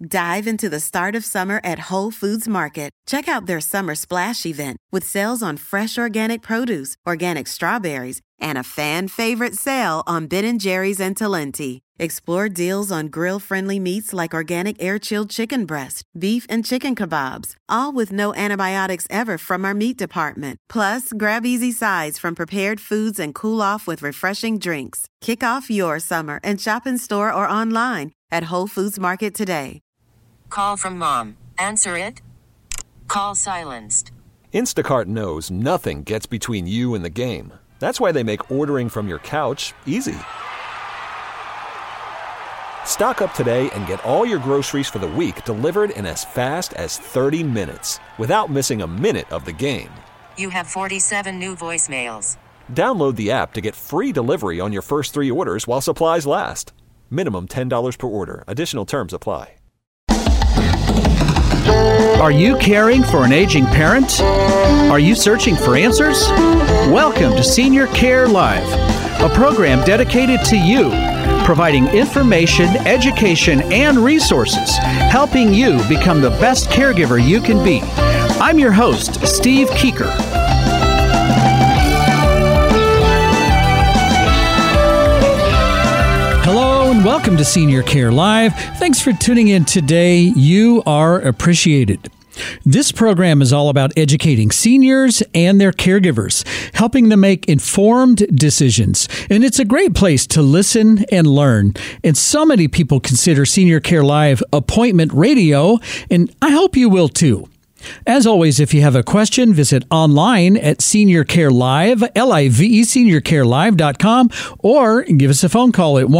Dive into the start of summer at Whole Foods Market. Check out their Summer Splash event with sales on fresh organic produce, organic strawberries, and a fan-favorite sale on Ben & Jerry's and Talenti. Explore deals on grill-friendly meats like organic air-chilled chicken breast, beef and chicken kebabs, all with no antibiotics ever from our meat department. Plus, grab easy sides from prepared foods and cool off with refreshing drinks. Kick off your summer and shop in store or online at Whole Foods Market today. Call from mom. Answer it. Call silenced. Instacart knows nothing gets between you and the game. That's why they make ordering from your couch easy. Stock up today and get all your groceries for the week delivered in as fast as 30 minutes without missing a minute of the game. You have 47 new voicemails. Download the app to get free delivery on your first 3 orders while supplies last. Minimum $10 per order. Additional terms apply. Are you caring for an aging parent? Are you searching for answers? Welcome to Senior Care Live, a program dedicated to you, providing information, education, and resources, helping you become the best caregiver you can be. I'm your host, Steve Keeker. Hello and welcome to Senior Care Live. Thanks for tuning in today. You are appreciated. This program is all about educating seniors and their caregivers, helping them make informed decisions. And it's a great place to listen and learn. And so many people consider Senior Care Live appointment radio, and I hope you will too. As always, if you have a question, visit online at Senior Care Live, L-I-V-E, seniorcarelive.com, or give us a phone call at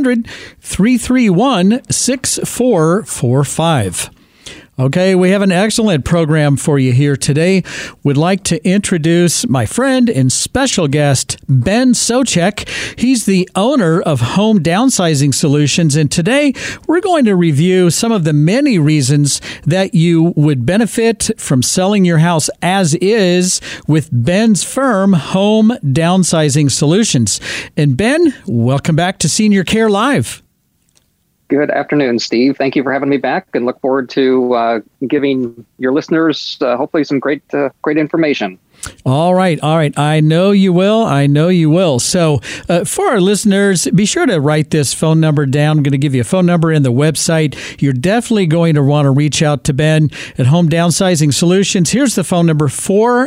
1-800-331-6445. Okay, we have an excellent program for you here today. We'd like to introduce my friend and special guest, Ben Socek. He's the owner of Home Downsizing Solutions, and today we're going to review some of the many reasons that you would benefit from selling your house as is with Ben's firm, Home Downsizing Solutions. And Ben, welcome back to Senior Care Live. Good afternoon, Steve. Thank you for having me back, and look forward to giving your listeners hopefully some great information. All right. I know you will. So for our listeners, be sure to write this phone number down. I'm going to give you a phone number and the website. You're definitely going to want to reach out to Ben at Home Downsizing Solutions. Here's the phone number,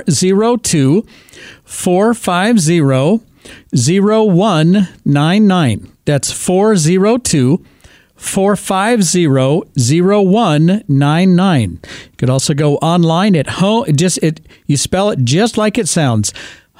402-450-0199. That's 402-450-0199. You could also go online at you spell it just like it sounds,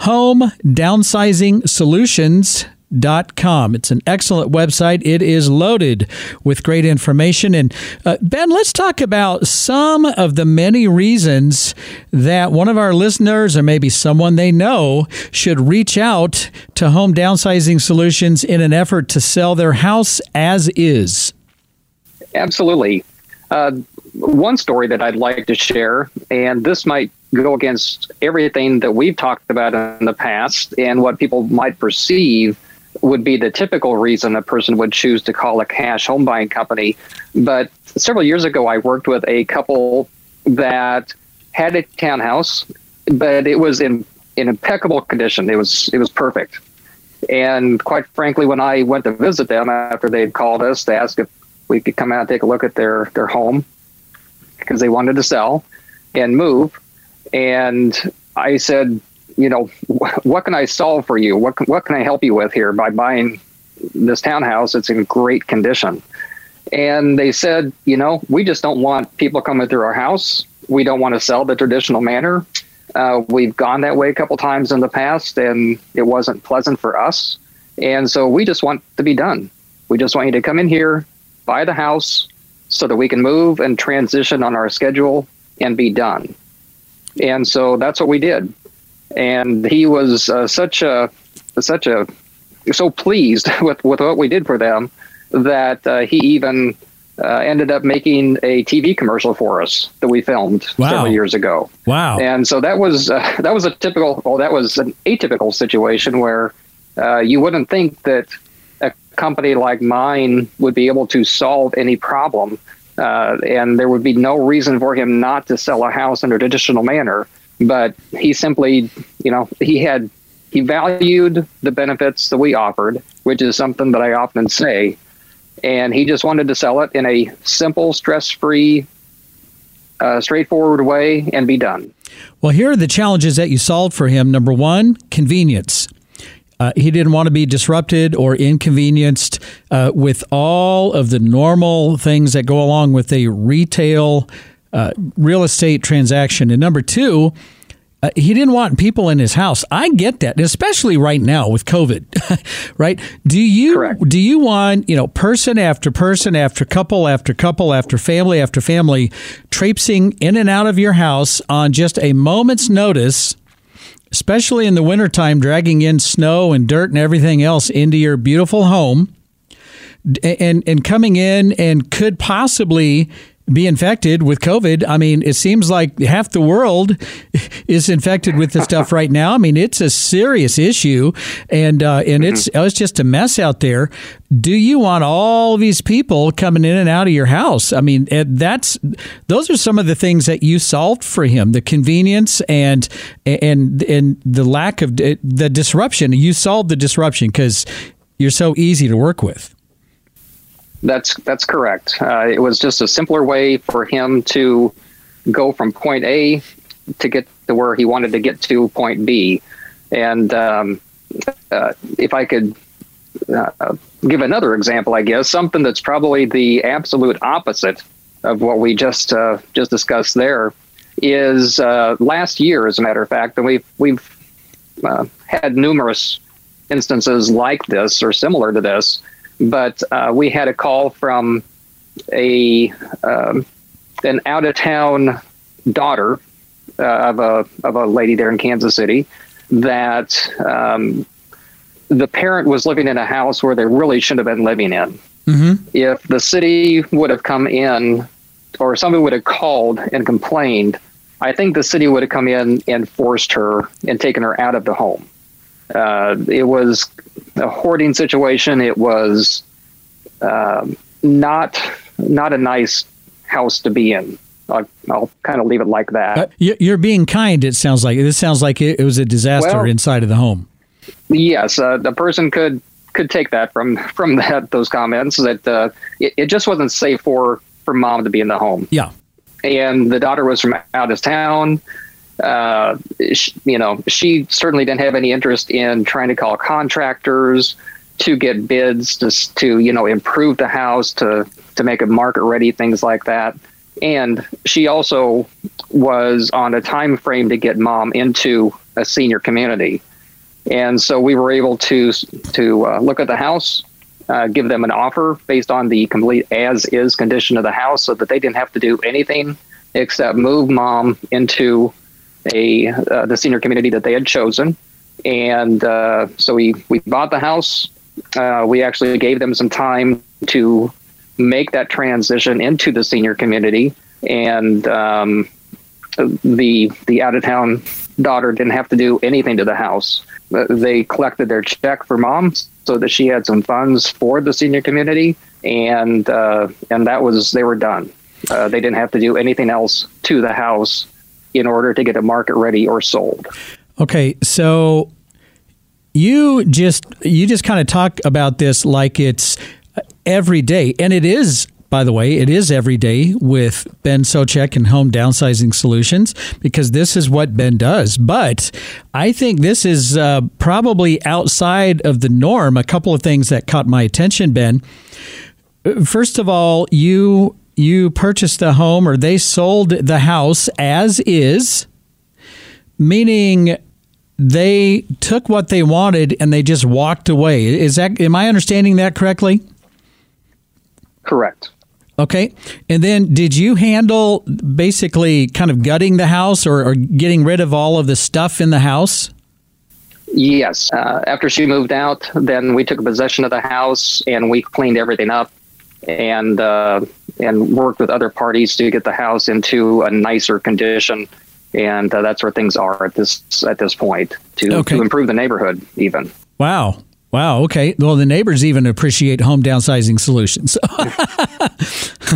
homedownsizing.com. It's an excellent website. It is loaded with great information. And Ben, let's talk about some of the many reasons that one of our listeners, or maybe someone they know, should reach out to Home Downsizing Solutions in an effort to sell their house as is. Absolutely. One story that I'd like to share, and this might go against everything that we've talked about in the past and what people might perceive would be the typical reason a person would choose to call a cash home buying company. But several years ago, I worked with a couple that had a townhouse, but it was in impeccable condition. It was perfect. And quite frankly, when I went to visit them after they'd called us to ask if we could come out and take a look at their home, because they wanted to sell and move. And I said, what can I solve for you? What can I help you with here by buying this townhouse? It's in great condition. And they said, we just don't want people coming through our house. We don't want to sell the traditional manner. We've gone that way a couple times in the past, and it wasn't pleasant for us. And so we just want to be done. We just want you to come in here, buy the house, so that we can move and transition on our schedule and be done. And so that's what we did. And he was so pleased with what we did for them that he even ended up making a TV commercial for us that we filmed several years ago. Wow! And so that was an atypical situation where you wouldn't think that a company like mine would be able to solve any problem and there would be no reason for him not to sell a house in a traditional manner. But he simply, he valued the benefits that we offered, which is something that I often say. And he just wanted to sell it in a simple, stress-free, straightforward way and be done. Well, here are the challenges that you solved for him. Number one, convenience. He didn't want to be disrupted or inconvenienced with all of the normal things that go along with a retail real estate transaction. And number two, he didn't want people in his house. I get that, especially right now with COVID, right? Do you want, person after person after couple after couple after family traipsing in and out of your house on just a moment's notice, especially in the wintertime, dragging in snow and dirt and everything else into your beautiful home and coming in and could possibly be infected with COVID? I mean, it seems like half the world is infected with this stuff right now. I mean, it's a serious issue, and it's just a mess out there. Do you want all these people coming in and out of your house? I mean, those are some of the things that you solved for him: the convenience and the lack of the disruption. You solved the disruption because you're so easy to work with. That's correct. It was just a simpler way for him to go from point A to get to where he wanted to get to point B. And if I could give another example, I guess, something that's probably the absolute opposite of what we just discussed there is last year, as a matter of fact, and we've had numerous instances like this or similar to this. But we had a call from an out-of-town daughter of a lady there in Kansas City that the parent was living in a house where they really shouldn't have been living in. Mm-hmm. If the city would have come in or somebody would have called and complained, I think the city would have come in and forced her and taken her out of the home. It was a hoarding situation. It was not a nice house to be in. I'll kind of leave it like that. You're being kind. It sounds like this sounds like it was a disaster inside of the home. Yes, the person could take that from those comments that it just wasn't safe for mom to be in the home. Yeah, and the daughter was from out of town. She certainly didn't have any interest in trying to call contractors to get bids to improve the house, to make it market ready, things like that. And she also was on a time frame to get mom into a senior community. And so we were able to look at the house, give them an offer based on the complete as-is condition of the house so that they didn't have to do anything except move mom into the senior community that they had chosen. And so we bought the house. We actually gave them some time to make that transition into the senior community. And the out-of-town daughter didn't have to do anything to the house. They collected their check for mom so that she had some funds for the senior community. And that was, they were done. They didn't have to do anything else to the house in order to get it market ready or sold. Okay, so you just kind of talk about this like it's every day, and it is. By the way, it is every day with Ben Socek and Home Downsizing Solutions, because this is what Ben does. But I think this is probably outside of the norm. A couple of things that caught my attention, Ben. First of all, you purchased the home, or they sold the house as is, meaning they took what they wanted and they just walked away. Am I understanding that correctly? Correct. Okay. And then did you handle basically kind of gutting the house or getting rid of all of the stuff in the house? Yes. After she moved out, then we took possession of the house and we cleaned everything up and worked with other parties to get the house into a nicer condition. And that's where things are at this point to improve the neighborhood even. Wow. Wow. Okay. Well, the neighbors even appreciate Home Downsizing Solutions.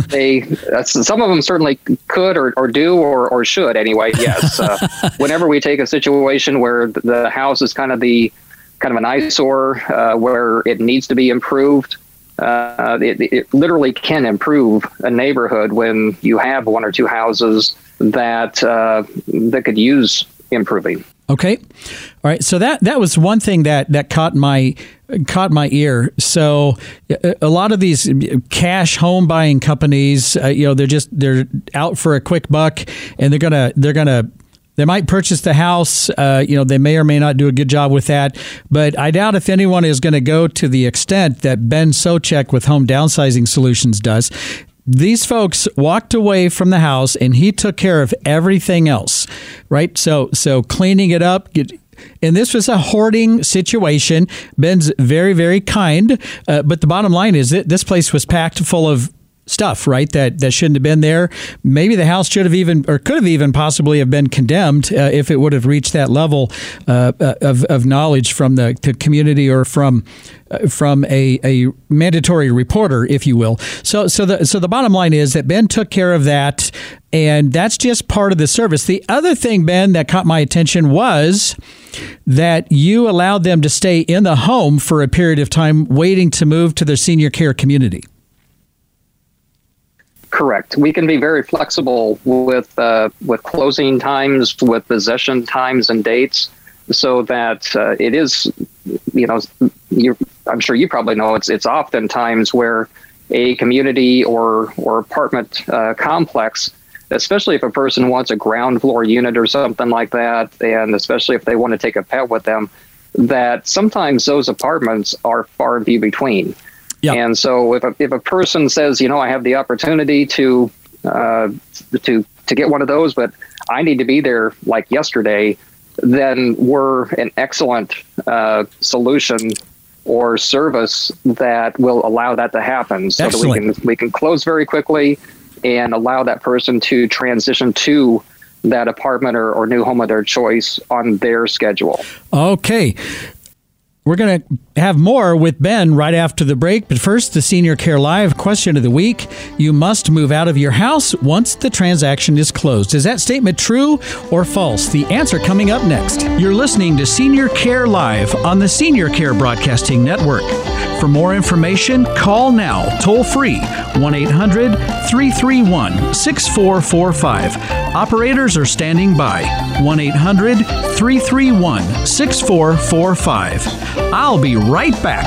they some of them certainly could or do or should anyway. Yes. Whenever we take a situation where the house is kind of an eyesore where it needs to be improved, it literally can improve a neighborhood when you have one or two houses that could use improving. Okay. All right. So that was one thing that caught my ear. So a lot of these cash home buying companies, they're out for a quick buck, and they might purchase the house. They may or may not do a good job with that, but I doubt if anyone is going to go to the extent that Ben Socek with Home Downsizing Solutions does. These folks walked away from the house and he took care of everything else, right? So cleaning it up. And this was a hoarding situation. Ben's very, very kind. But the bottom line is that this place was packed full of stuff, right? That shouldn't have been there. Maybe the house should have even, or could have even possibly have been condemned if it would have reached that level of knowledge from the community or from a mandatory reporter, if you will. So the bottom line is that Ben took care of that, and that's just part of the service. The other thing, Ben, that caught my attention was that you allowed them to stay in the home for a period of time, waiting to move to their senior care community. Correct. We can be very flexible with closing times, with possession times and dates, so that it is, I'm sure you probably know it's oftentimes where a community or apartment complex, especially if a person wants a ground floor unit or something like that, and especially if they want to take a pet with them, that sometimes those apartments are far and few between. Yeah. And so if a person says, I have the opportunity to get one of those, but I need to be there like yesterday, then we're an excellent solution or service that will allow that to happen. So Excellent. that we can close very quickly and allow that person to transition to that apartment or new home of their choice on their schedule. Okay. We're going to have more with Ben right after the break. But first, the Senior Care Live question of the week. You must move out of your house once the transaction is closed. Is that statement true or false? The answer coming up next. You're listening to Senior Care Live on the Senior Care Broadcasting Network. For more information, call now, toll free, 1-800-331-6445. Operators are standing by, 1-800-331-6445. I'll be right back.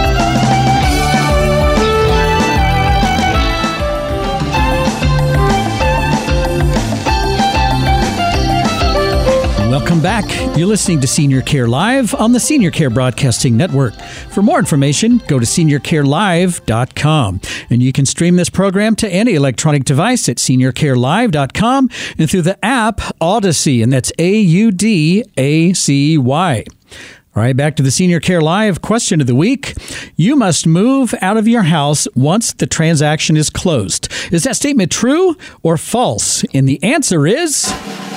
Welcome back. You're listening to Senior Care Live on the Senior Care Broadcasting Network. For more information, go to seniorcarelive.com. And you can stream this program to any electronic device at seniorcarelive.com and through the app Audacy, and that's AUDACY. All right, back to the Senior Care Live question of the week. You must move out of your house once the transaction is closed. Is that statement true or false? And the answer is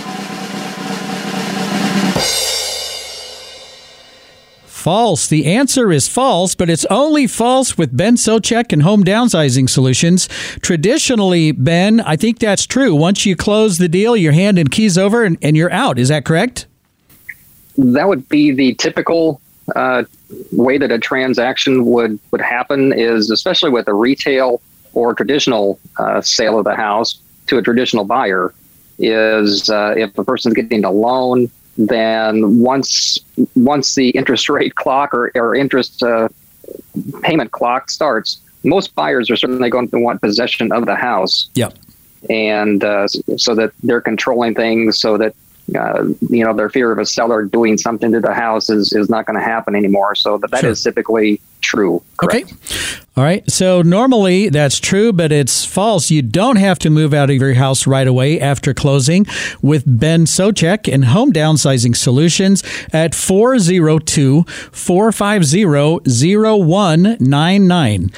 false. The answer is false, but it's only false with Ben Socek and Home Downsizing Solutions. Traditionally, Ben, I think that's true. Once you close the deal, you're handing keys over and you're out. Is that correct? That would be the typical way that a transaction would happen, is especially with a retail or traditional sale of the house to a traditional buyer, is if a person's getting a loan, then once the interest rate clock or interest payment clock starts, most buyers are certainly going to want possession of the house. Yep. And so that they're controlling things, so that their fear of a seller doing something to the house is not going to happen anymore. So that Sure. is typically true. Correct? Okay. All right. So normally that's true, but it's false. You don't have to move out of your house right away after closing with Ben Socek and Home Downsizing Solutions at 402-450-0199.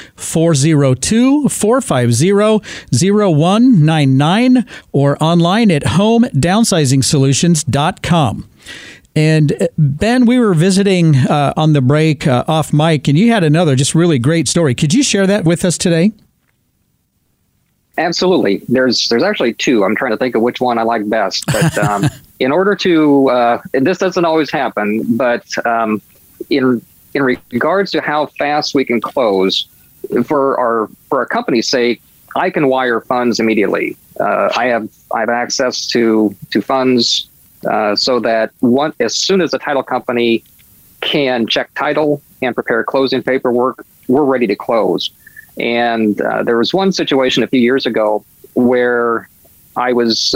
402-450-0199 or online at homedownsizing-solutions.com. And Ben, we were visiting on the break off mic, and you had another just really great story. Could you share that with us today? Absolutely. There's actually two. I'm trying to think of which one I like best. But in order to, and this doesn't always happen, but in regards to how fast we can close, for our company's sake, I can wire funds immediately. I have access to funds so that as soon as the title company can check title and prepare closing paperwork, we're ready to close. And there was one situation a few years ago where I was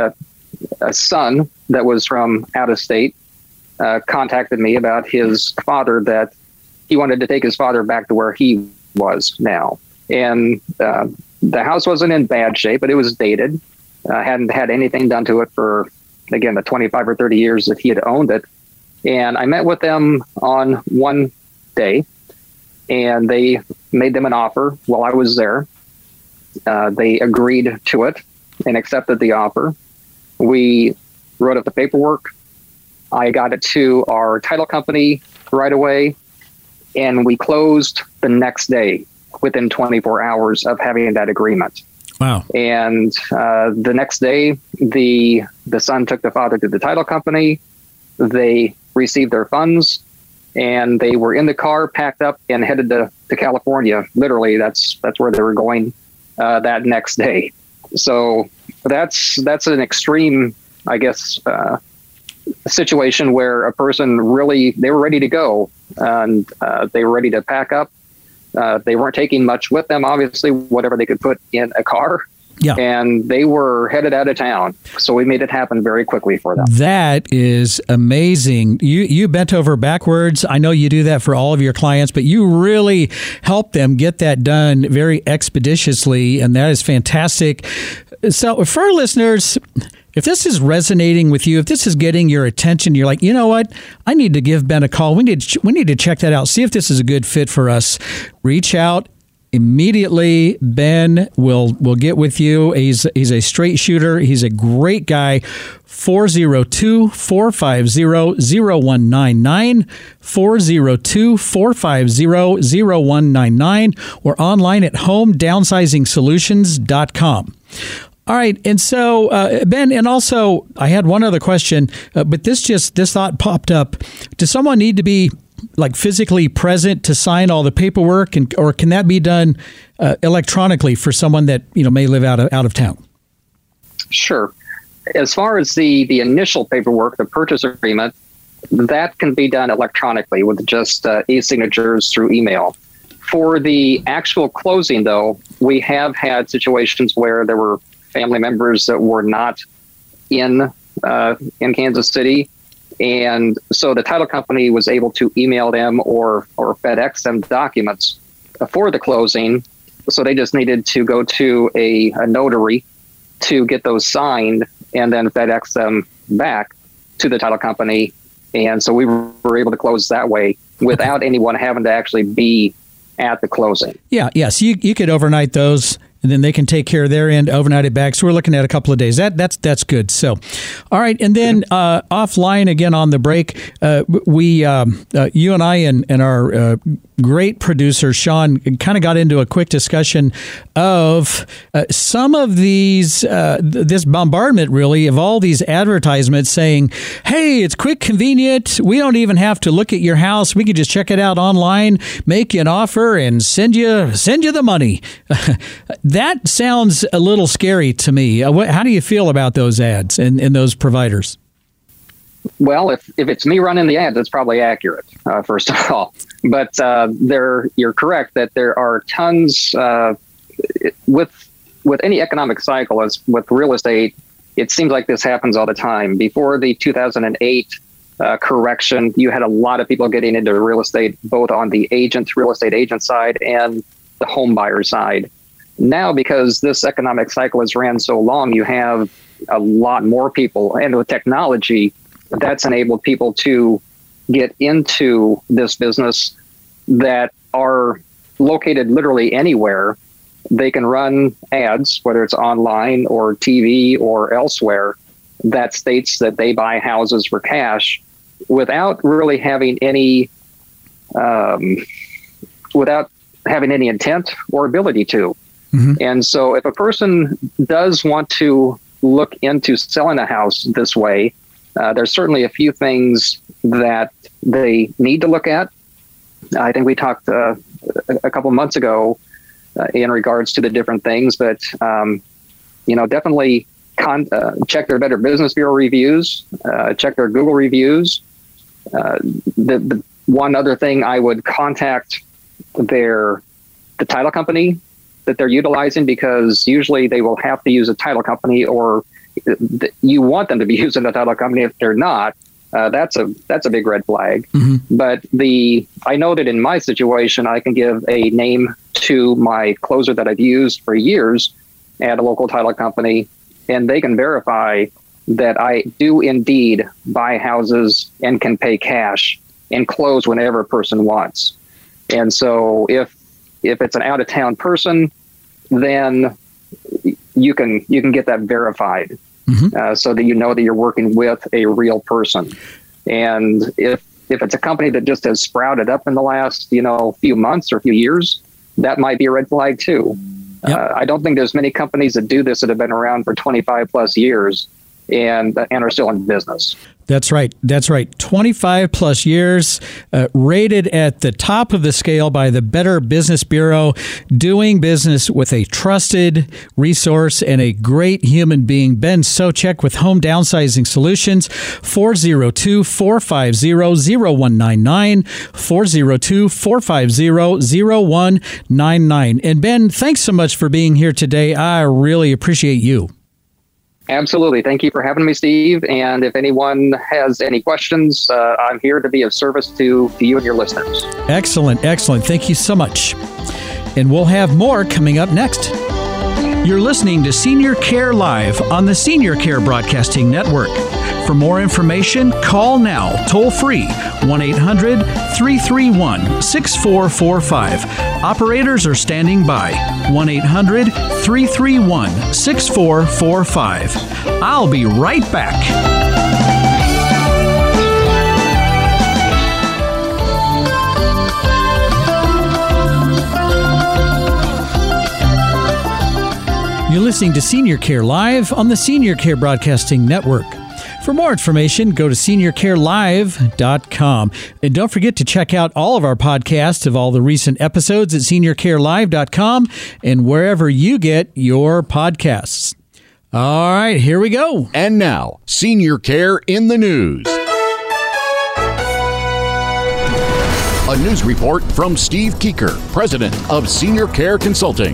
a son that was from out of state contacted me about his father, that he wanted to take his father back to where he was now. And the house wasn't in bad shape, but it was dated. Hadn't had anything done to it for, again, the 25 or 30 years that he had owned it. And I met with them on one day, and they made them an offer while I was there. They agreed to it and accepted the offer. We wrote up the paperwork. I got it to our title company right away, and we closed the next day within 24 hours of having that agreement. Wow. And the next day, the son took the father to the title company. They received their funds, and they were in the car, packed up, and headed to California. Literally, that's where they were going that next day. So that's an extreme, I guess, situation where a person really, they were ready to go, and they were ready to pack up. They weren't taking much with them, obviously, whatever they could put in a car. Yeah. And they were headed out of town. So we made it happen very quickly for them. That is amazing. You bent over backwards. I know you do that for all of your clients, but you really help them get that done very expeditiously. And that is fantastic. So for our listeners, if this is resonating with you, if this is getting your attention, you're like, you know what? I need to give Ben a call. We need to check that out. See if this is a good fit for us. Reach out immediately. Ben will get with you. He's a straight shooter. He's a great guy. 402-450-0199, 402-450-0199, or online at homedownsizing-solutions.com. All right. And so, Ben, and also I had one other question, but this thought popped up. Does someone need to be like physically present to sign all the paperwork, or can that be done electronically for someone that, may live out of town? Sure. As far as the initial paperwork, the purchase agreement, that can be done electronically with just e-signatures through email. For the actual closing, though, we have had situations where there were family members that were not in Kansas City. And so the title company was able to email them or FedEx them documents for the closing. So they just needed to go to a notary to get those signed and then FedEx them back to the title company. And so we were able to close that way without anyone having to actually be at the closing. Yeah. So you could overnight those, and then they can take care of their end, overnight it back. So we're looking at a couple of days. That's good. So, all right. And then offline again on the break, we you and I and our great producer Sean kind of got into a quick discussion of some of these this bombardment really of all these advertisements saying, hey, it's quick, convenient, we don't even have to look at your house, we can just check it out online, make you an offer, and send you the money. That sounds a little scary to me. How do you feel about those ads and those providers? Well, if it's me running the ads, it's probably accurate, first of all. But you're correct that there are tons with any economic cycle, as with real estate. It seems like this happens all the time. Before the 2008 correction, you had a lot of people getting into real estate, both on the real estate agent side and the home buyer side. Now, because this economic cycle has ran so long, you have a lot more people, and with technology, that's enabled people to get into this business that are located literally anywhere. They can run ads, whether it's online or TV or elsewhere, that states that they buy houses for cash without really having any intent or ability to. And so if a person does want to look into selling a house this way, there's certainly a few things that they need to look at. I think we talked a couple months ago in regards to the different things, but definitely check their Better Business Bureau reviews, check their Google reviews. The one other thing, I would contact the title company that they're utilizing, because usually they will have to use a title company, or you want them to be using a title company. If they're not, that's a big red flag. But I know that in my situation, I can give a name to my closer that I've used for years at a local title company, and they can verify that I do indeed buy houses and can pay cash and close whenever a person wants. And so if it's an out of town person, then you can get that verified, so that you know that you're working with a real person. And if it's a company that just has sprouted up in the last few months or few years, that might be a red flag too. Yep. I don't think there's many companies that do this that have been around for 25 plus years and are still in business. That's right. 25 plus years, rated at the top of the scale by the Better Business Bureau, doing business with a trusted resource and a great human being. Ben Socek with Home Downsizing Solutions, 402-450-0199, 402-450-0199. And Ben, thanks so much for being here today. I really appreciate you. Absolutely. Thank you for having me, Steve. And if anyone has any questions, I'm here to be of service to you and your listeners. Excellent. Thank you so much. And we'll have more coming up next. You're listening to Senior Care Live on the Senior Care Broadcasting Network. For more information, call now, toll free, 1-800-331-6445. Operators are standing by, 1-800-331-6445. I'll be right back. You're listening to Senior Care Live on the Senior Care Broadcasting Network. For more information, go to seniorcarelive.com. And don't forget to check out all of our podcasts of all the recent episodes at seniorcarelive.com and wherever you get your podcasts. All right, here we go. And now, Senior Care in the News. A news report from Steve Keeker, president of Senior Care Consulting.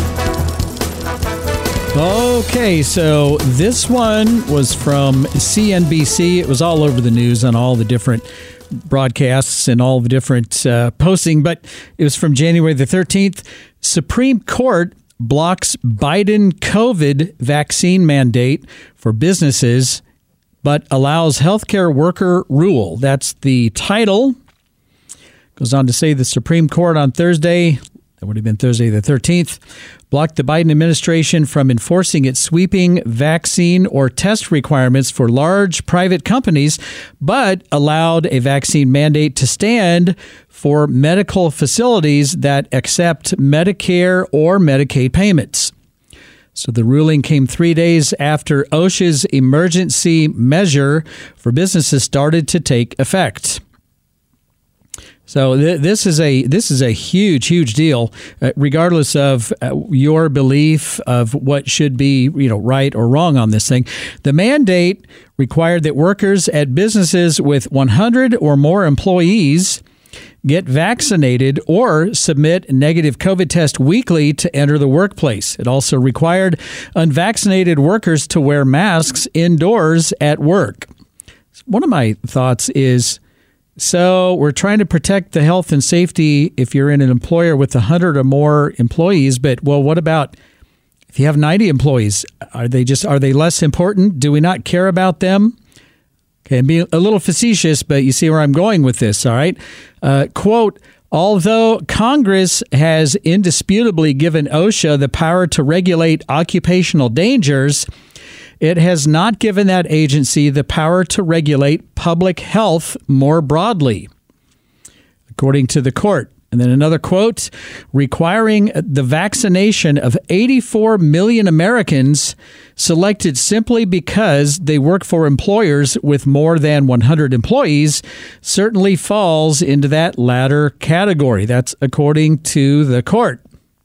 Okay, so this one was from CNBC. It was all over the news on all the different broadcasts and all the different posting, but it was from January the 13th. Supreme Court blocks Biden COVID vaccine mandate for businesses, but allows healthcare worker rule. That's the title. Goes on to say the Supreme Court on Thursday, that would have been Thursday the 13th, blocked the Biden administration from enforcing its sweeping vaccine or test requirements for large private companies, but allowed a vaccine mandate to stand for medical facilities that accept Medicare or Medicaid payments. So the ruling came 3 days after OSHA's emergency measure for businesses started to take effect. So this is a huge deal, regardless of your belief of what should be right or wrong on this thing. The mandate required that workers at businesses with 100 or more employees get vaccinated or submit a negative COVID test weekly to enter the workplace. It also required unvaccinated workers to wear masks indoors at work. One of my thoughts is, so we're trying to protect the health and safety if you're in an employer with 100 or more employees, but what about if you have 90 employees? Are they less important? Do we not care about them? Okay, I'm being a little facetious, but you see where I'm going with this, all right? Quote, although Congress has indisputably given OSHA the power to regulate occupational dangers, it has not given that agency the power to regulate public health more broadly. According to the court, And then another quote, requiring the vaccination of 84 million Americans selected simply because they work for employers with more than 100 employees certainly falls into that latter category. That's according to the court.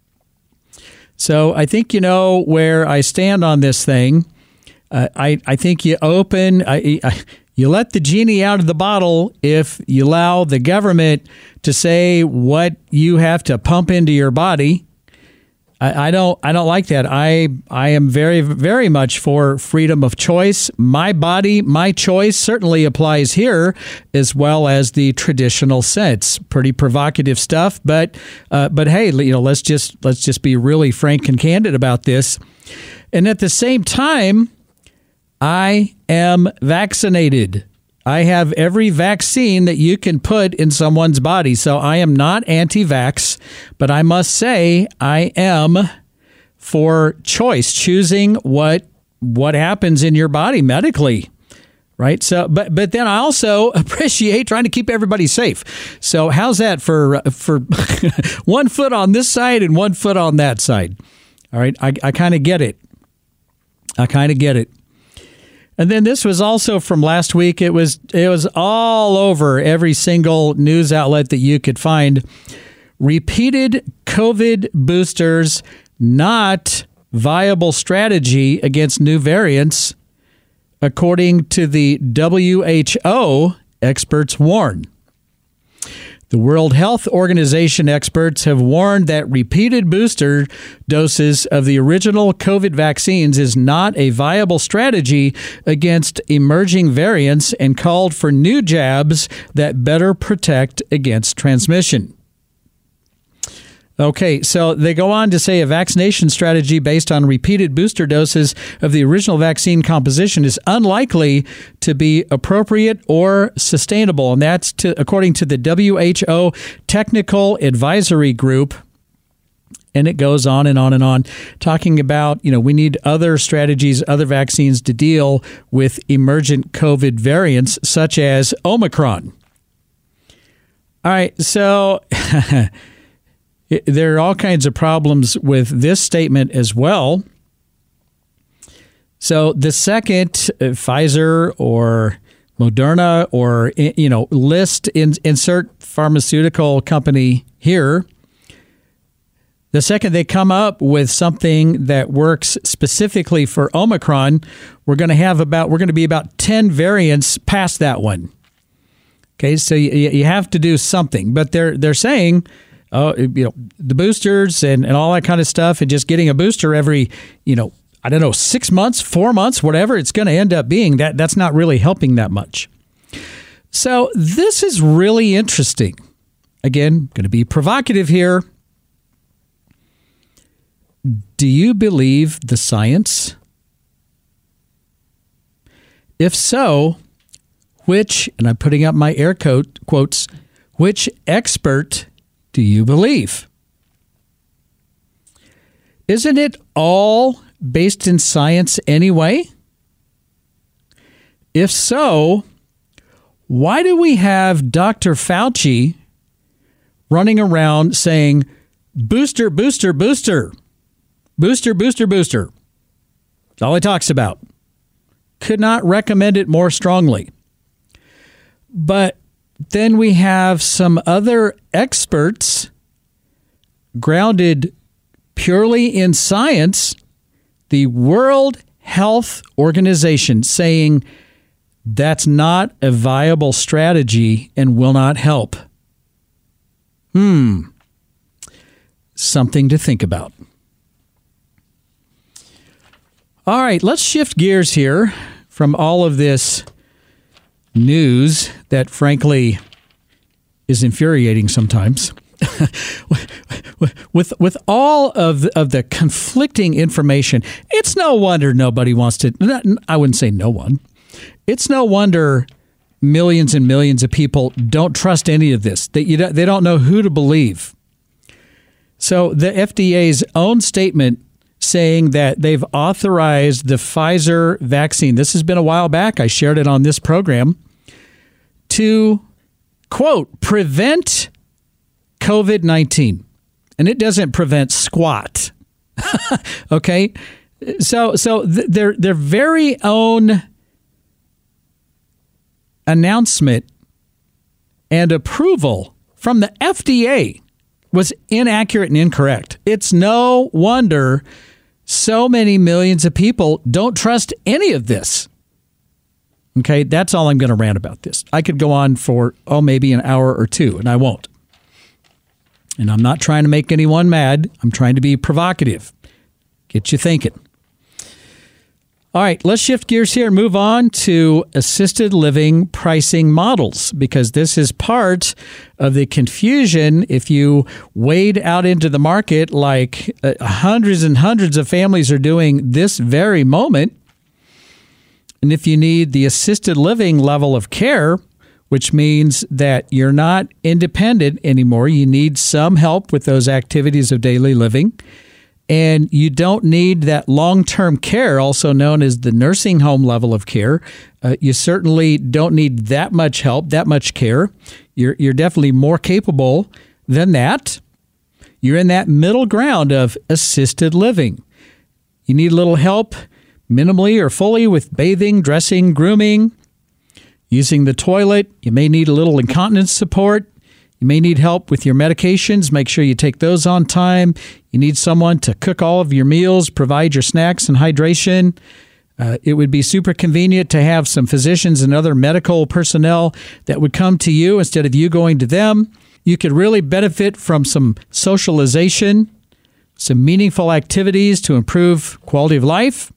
So I think you know where I stand on this thing. I think you you let the genie out of the bottle if you allow the government to say what you have to pump into your body. I don't like that. I am very, very much for freedom of choice. My body, my choice certainly applies here, as well as the traditional sense. Pretty provocative stuff, but hey, let's just be really frank and candid about this. And at the same time, I am vaccinated. I have every vaccine that you can put in someone's body. So I am not anti-vax, but I must say I am for choice, choosing what happens in your body medically. Right. So but then I also appreciate trying to keep everybody safe. So how's that for 1 foot on this side and 1 foot on that side? All right. I kind of get it. And then this was also from last week. It was all over every single news outlet that you could find. Repeated COVID boosters, not viable strategy against new variants, according to the WHO, experts warn. The World Health Organization experts have warned that repeated booster doses of the original COVID vaccines is not a viable strategy against emerging variants and called for new jabs that better protect against transmission. Okay, so they go on to say a vaccination strategy based on repeated booster doses of the original vaccine composition is unlikely to be appropriate or sustainable. And that's according to the WHO Technical Advisory Group. And it goes on and on and on, talking about, we need other strategies, other vaccines to deal with emergent COVID variants, such as Omicron. All right, so there are all kinds of problems with this statement as well. So the second Pfizer or Moderna or, insert pharmaceutical company here, the second they come up with something that works specifically for Omicron, we're going to be about 10 variants past that one. Okay, so you have to do something, but they're saying, the boosters and all that kind of stuff, and just getting a booster every, 6 months, 4 months, whatever it's going to end up being, that's not really helping that much. So this is really interesting. Again, going to be provocative here. Do you believe the science? If so, which, and I'm putting up my air quotes, which expert do you believe? Isn't it all based in science anyway? If so, why do we have Dr. Fauci running around saying, booster, booster, booster, booster, booster, booster? That's all he talks about. Could not recommend it more strongly. But then we have some other experts grounded purely in science, the World Health Organization, saying that's not a viable strategy and will not help. Something to think about. All right, let's shift gears here from all of this news that, frankly, is infuriating sometimes. with all of the conflicting information, it's no wonder nobody wants to. I wouldn't say no one. It's no wonder millions and millions of people don't trust any of this. They don't know who to believe. So the FDA's own statement saying that they've authorized the Pfizer vaccine. This has been a while back. I shared it on this program. To, quote, prevent COVID-19, and it doesn't prevent squat. Okay? So their very own announcement and approval from the FDA was inaccurate and incorrect. It's no wonder so many millions of people don't trust any of this. Okay, that's all I'm going to rant about this. I could go on for, maybe an hour or two, and I won't. And I'm not trying to make anyone mad. I'm trying to be provocative. Get you thinking. All right, let's shift gears here and move on to assisted living pricing models, because this is part of the confusion. If you wade out into the market like hundreds and hundreds of families are doing this very moment, and if you need the assisted living level of care, which means that you're not independent anymore, you need some help with those activities of daily living, and you don't need that long-term care, also known as the nursing home level of care. You certainly don't need that much help, that much care. You're definitely more capable than that. You're in that middle ground of assisted living. You need a little help, minimally or fully, with bathing, dressing, grooming, using the toilet. You may need a little incontinence support. You may need help with your medications. Make sure you take those on time. You need someone to cook all of your meals, provide your snacks and hydration. It would be super convenient to have some physicians and other medical personnel that would come to you instead of you going to them. You could really benefit from some socialization, some meaningful activities to improve quality of life.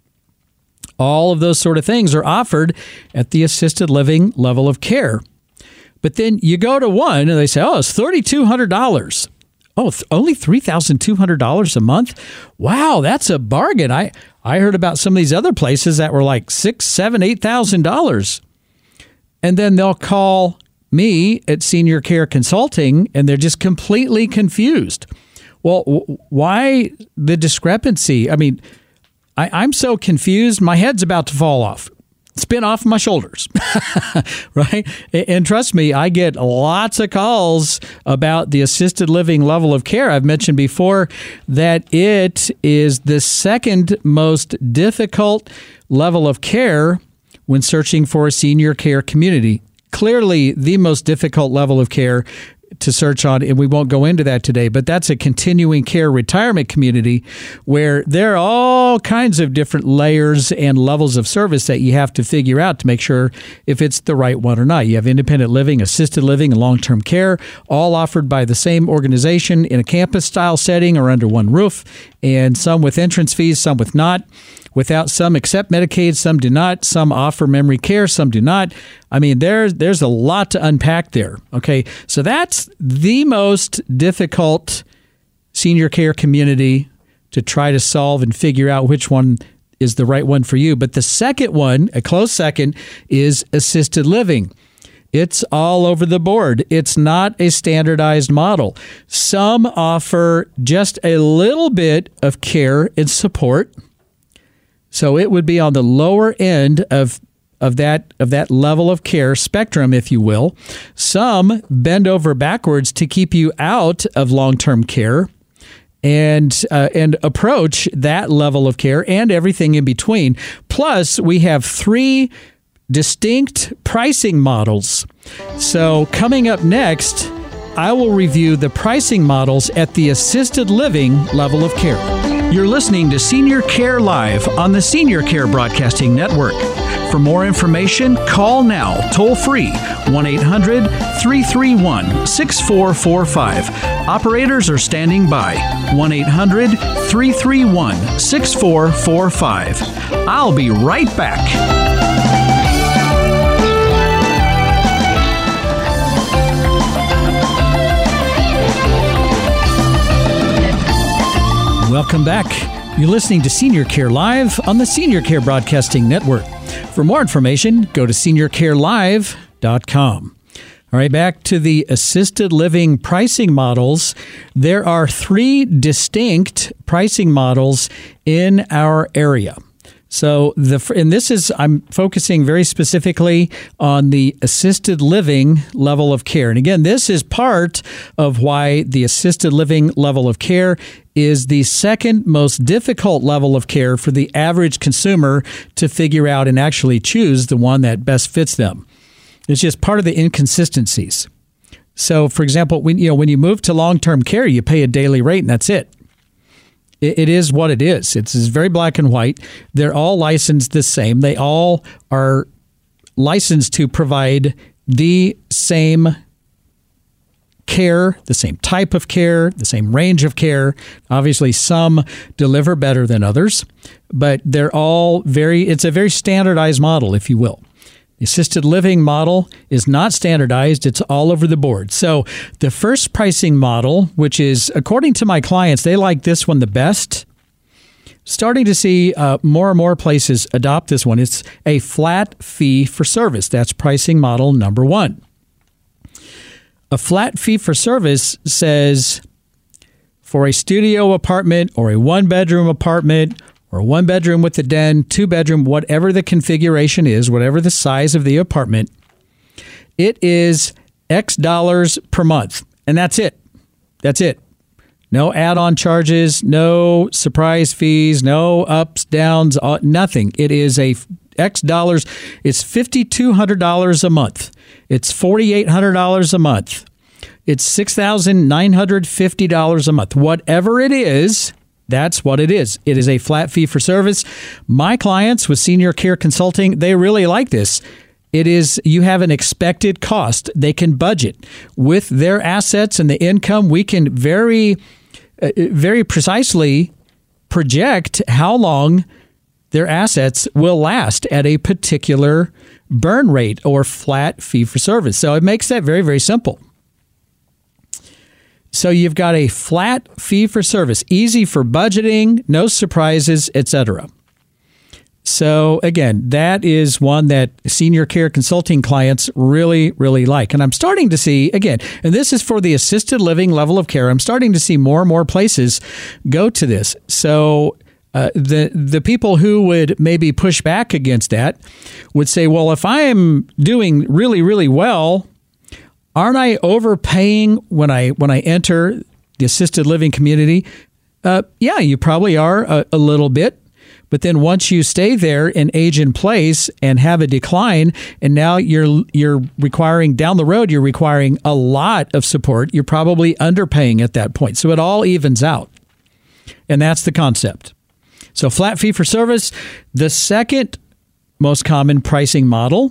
All of those sort of things are offered at the assisted living level of care. But then you go to one and they say, it's $3,200. Only $3,200 a month? Wow, that's a bargain. I heard about some of these other places that were like $6,000, $7,000, $8,000. And then they'll call me at Senior Care Consulting and they're just completely confused. Well, why the discrepancy? I mean, I'm so confused, my head's about to fall off. Spin off my shoulders, right? And trust me, I get lots of calls about the assisted living level of care. I've mentioned before that it is the second most difficult level of care when searching for a senior care community. Clearly, the most difficult level of care to search on, and we won't go into that today, but that's a continuing care retirement community where there are all kinds of different layers and levels of service that you have to figure out to make sure if it's the right one or not. You have independent living, assisted living, and long-term care, all offered by the same organization in a campus-style setting or under one roof, and some with entrance fees, some with not. Without, some accept Medicaid, some do not. Some offer memory care, some do not. I mean, there's a lot to unpack there. Okay, so that's the most difficult senior care community to try to solve and figure out which one is the right one for you. But the second one, a close second, is assisted living. It's all over the board. It's not a standardized model. Some offer just a little bit of care and support. So it would be on the lower end of that level of care spectrum, if you will. Some bend over backwards to keep you out of long-term care and approach that level of care and everything in between. Plus, we have 3 distinct pricing models. So coming up next, I will review the pricing models at the assisted living level of care. You're listening to Senior Care Live on the Senior Care Broadcasting Network. For more information, call now, toll free, 1-800-331-6445. Operators are standing by, 1-800-331-6445. I'll be right back. Welcome back. You're listening to Senior Care Live on the Senior Care Broadcasting Network. For more information, go to seniorcarelive.com. All right, back to the assisted living pricing models. There are 3 distinct pricing models in our area. So I'm focusing very specifically on the assisted living level of care. And again, this is part of why the assisted living level of care is the second most difficult level of care for the average consumer to figure out and actually choose the one that best fits them. It's just part of the inconsistencies. So, for example, when you move to long-term care, you pay a daily rate and that's it. It is what it is. It's very black and white. They're all licensed the same. They all are licensed to provide the same care, the same type of care, the same range of care. Obviously, some deliver better than others, but they're all it's a very standardized model, if you will. The assisted living model is not standardized. It's all over the board. So the first pricing model, which is, according to my clients, they like this one the best. Starting to see more and more places adopt this one. It's a flat fee for service. That's pricing model number one. A flat fee for service says for a studio apartment or a one-bedroom apartment or a one-bedroom with a den, two-bedroom, whatever the configuration is, whatever the size of the apartment, it is X dollars per month. And that's it. That's it. No add-on charges, no surprise fees, no ups, downs, nothing. It is a X dollars. It's $5,200 a month. It's $4,800 a month. It's $6,950 a month. Whatever it is, that's what it is. It is a flat fee for service. My clients with Senior Care Consulting, they really like this. It is, you have an expected cost. They can budget with their assets and the income. We can very precisely project how long their assets will last at a particular burn rate or flat fee for service. So it makes that very, very simple. So you've got a flat fee for service, easy for budgeting, no surprises, etc. So again, that is one that Senior Care Consulting clients really, really like. And I'm starting to see, again, and this is for the assisted living level of care, I'm starting to see more and more places go to this. So the people who would maybe push back against that would say, well, if I am doing really, really well, aren't I overpaying when I enter the assisted living community? Yeah, you probably are a little bit. But then once you stay there and age in place and have a decline, and now you're requiring down the road, you're requiring a lot of support, you're probably underpaying at that point. So it all evens out. And that's the concept. So flat fee for service, the second most common pricing model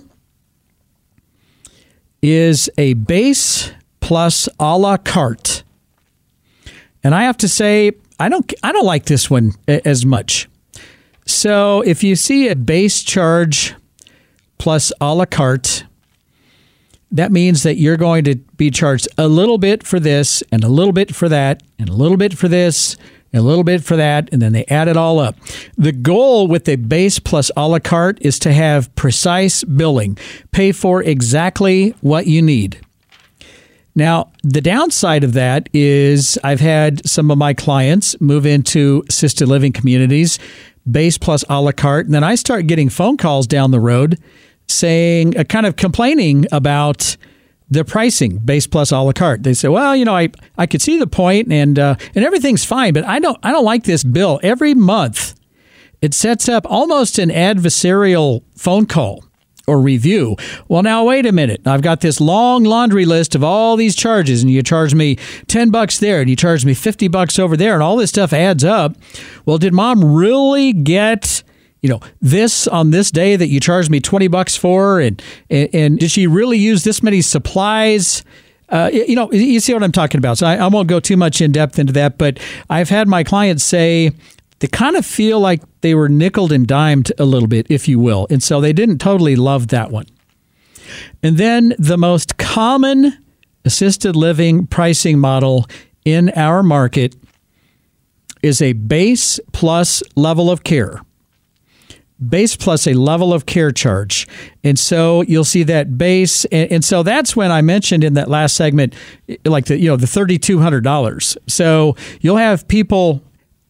is a base plus a la carte. And I have to say, I don't like this one as much. So if you see a base charge plus a la carte, that means that you're going to be charged a little bit for this and a little bit for that and a little bit for this and a little bit for that, and then they add it all up. The goal with a base plus a la carte is to have precise billing, pay for exactly what you need. Now, the downside of that is I've had some of my clients move into assisted living communities, base plus a la carte, and then I start getting phone calls down the road saying, kind of complaining about the pricing, base plus a la carte. They say, well, I could see the point and everything's fine, but I don't like this bill. Every month, it sets up almost an adversarial phone call or review. Well, now, wait a minute. I've got this long laundry list of all these charges, and you charge me $10 there, and you charge me $50 over there, and all this stuff adds up. Well, did mom really get this on this day that you charged me $20 for, and did she really use this many supplies? You see what I'm talking about. So I won't go too much in depth into that, but I've had my clients say they kind of feel like they were nickeled and dimed a little bit, if you will. And so they didn't totally love that one. And then the most common assisted living pricing model in our market is a base plus level of care. Base plus a level of care charge. And so you'll see that base. And so that's when I mentioned in that last segment, like the $3,200. So you'll have people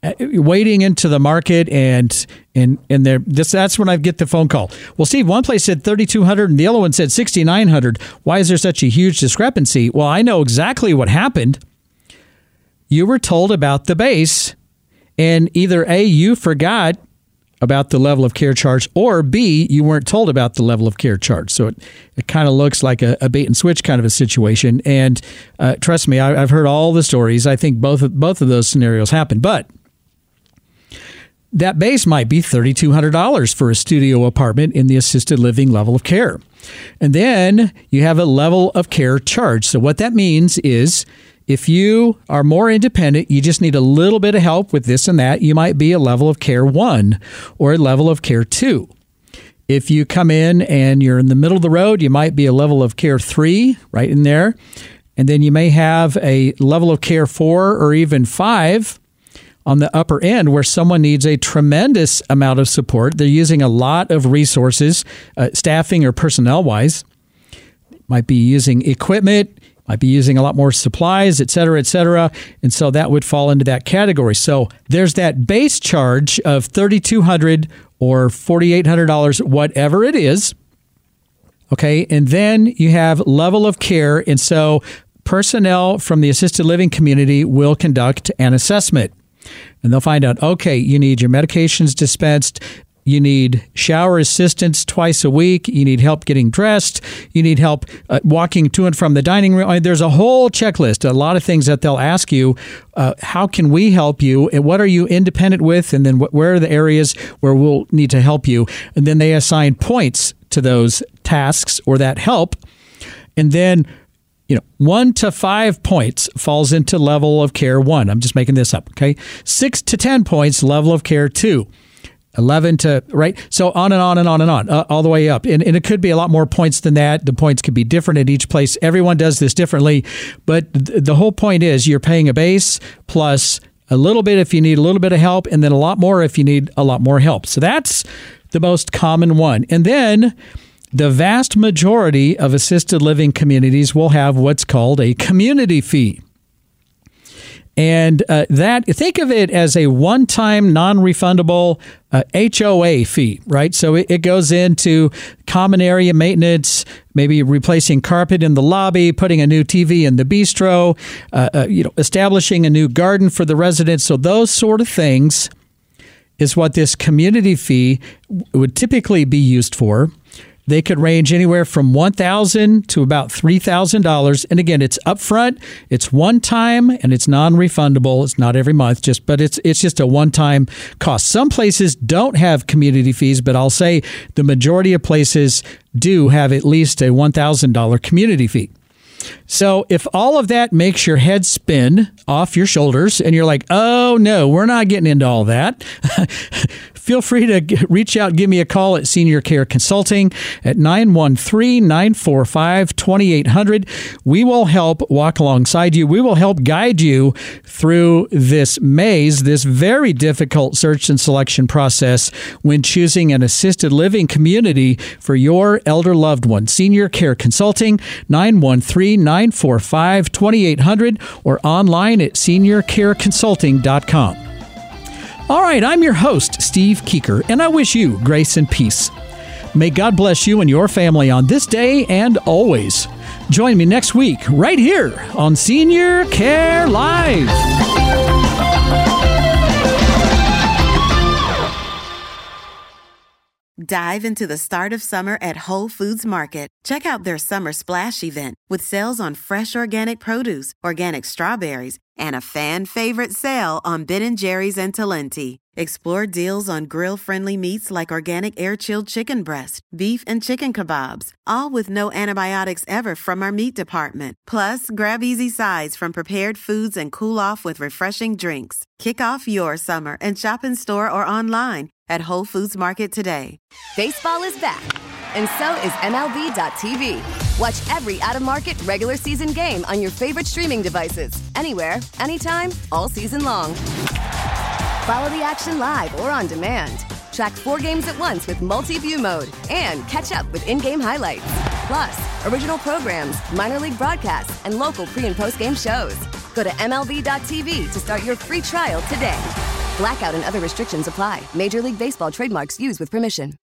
wading into the market, and that's when I get the phone call. Well, Steve, one place said $3,200 and the other one said $6,900. Why is there such a huge discrepancy? Well, I know exactly what happened. You were told about the base, and either A, you forgot about the level of care charge, or B, you weren't told about the level of care charge. So it kind of looks like a bait and switch kind of a situation. And trust me, I've heard all the stories. I think both of those scenarios happen. But that base might be $3,200 for a studio apartment in the assisted living level of care. And then you have a level of care charge. So what that means is if you are more independent, you just need a little bit of help with this and that, you might be a level of care 1 or a level of care 2. If you come in and you're in the middle of the road, you might be a level of care 3 right in there. And then you may have a level of care 4 or even 5 on the upper end where someone needs a tremendous amount of support. They're using a lot of resources, staffing or personnel-wise. Might be using equipment, might be using a lot more supplies, et cetera, et cetera. And so that would fall into that category. So there's that base charge of $3,200 or $4,800, whatever it is. Okay. And then you have level of care. And so personnel from the assisted living community will conduct an assessment. And they'll find out, okay, you need your medications dispensed. You need shower assistance twice a week. You need help getting dressed. You need help walking to and from the dining room. I mean, there's a whole checklist, a lot of things that they'll ask you. How can we help you? And what are you independent with? And then where are the areas where we'll need to help you? And then they assign points to those tasks or that help. And then 1 to 5 points falls into level of care 1. I'm just making this up. Okay. 6 to 10 points, level of care 2. 11 to, right? So on and on and on and on, all the way up. And it could be a lot more points than that. The points could be different at each place. Everyone does this differently. But the whole point is you're paying a base plus a little bit if you need a little bit of help, and then a lot more if you need a lot more help. So that's the most common one. And then the vast majority of assisted living communities will have what's called a community fee. And think of it as a one-time non-refundable HOA fee, right? So it goes into common area maintenance, maybe replacing carpet in the lobby, putting a new TV in the bistro, establishing a new garden for the residents. So those sort of things is what this community fee would typically be used for. They could range anywhere from $1,000 to about $3,000. And again, it's upfront, it's one time, and it's non-refundable. It's not every month, but it's just a one-time cost. Some places don't have community fees, but I'll say the majority of places do have at least a $1,000 community fee. So if all of that makes your head spin off your shoulders and you're like, oh, no, we're not getting into all that, feel free to reach out, give me a call at Senior Care Consulting at 913-945-2800. We will help walk alongside you. We will help guide you through this maze, this very difficult search and selection process when choosing an assisted living community for your elder loved one. Senior Care Consulting, 913-945-2800 or online at seniorcareconsulting.com. All right, I'm your host, Steve Keeker, and I wish you grace and peace. May God bless you and your family on this day and always. Join me next week right here on Senior Care Live. Dive into the start of summer at Whole Foods Market. Check out their Summer Splash event with sales on fresh organic produce, organic strawberries, and a fan-favorite sale on Ben & Jerry's and Talenti. Explore deals on grill-friendly meats like organic air-chilled chicken breast, beef and chicken kebabs, all with no antibiotics ever from our meat department. Plus, grab easy sides from prepared foods and cool off with refreshing drinks. Kick off your summer and shop in store or online at Whole Foods Market today. Baseball is back, and so is MLB.tv. Watch every out-of-market regular season game on your favorite streaming devices, anywhere, anytime, all season long. Follow the action live or on demand. Track 4 games at once with multi-view mode and catch up with in-game highlights. Plus, original programs, minor league broadcasts, and local pre- and post-game shows. Go to MLB.tv to start your free trial today. Blackout and other restrictions apply. Major League Baseball trademarks used with permission.